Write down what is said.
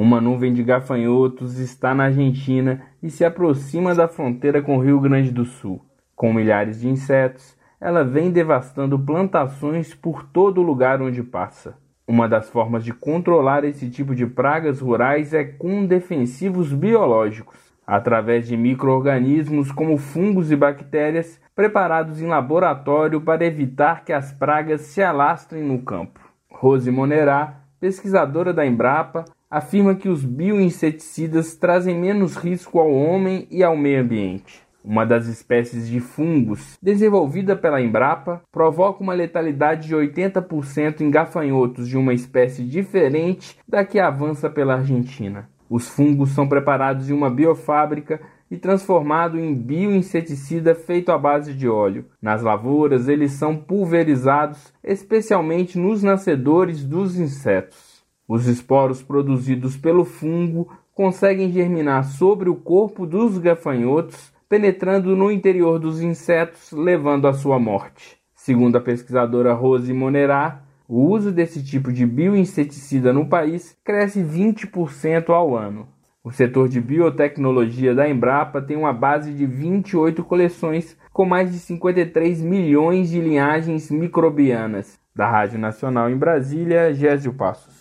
Uma nuvem de gafanhotos está na Argentina e se aproxima da fronteira com o Rio Grande do Sul. Com milhares de insetos, ela vem devastando plantações por todo lugar onde passa. Uma das formas de controlar esse tipo de pragas rurais é com defensivos biológicos, através de micro-organismos como fungos e bactérias preparados em laboratório para evitar que as pragas se alastrem no campo. Rose Monerá, pesquisadora da Embrapa, afirma que os bioinseticidas trazem menos risco ao homem e ao meio ambiente. Uma das espécies de fungos desenvolvida pela Embrapa provoca uma letalidade de 80% em gafanhotos de uma espécie diferente da que avança pela Argentina. Os fungos são preparados em uma biofábrica e transformados em bioinseticida feito à base de óleo. Nas lavouras, eles são pulverizados, especialmente nos nascedores dos insetos. Os esporos produzidos pelo fungo conseguem germinar sobre o corpo dos gafanhotos, penetrando no interior dos insetos, levando à sua morte. Segundo a pesquisadora Rose Monerá, o uso desse tipo de bioinseticida no país cresce 20% ao ano. O setor de biotecnologia da Embrapa tem uma base de 28 coleções com mais de 53 milhões de linhagens microbianas. Da Rádio Nacional em Brasília, Gésio Passos.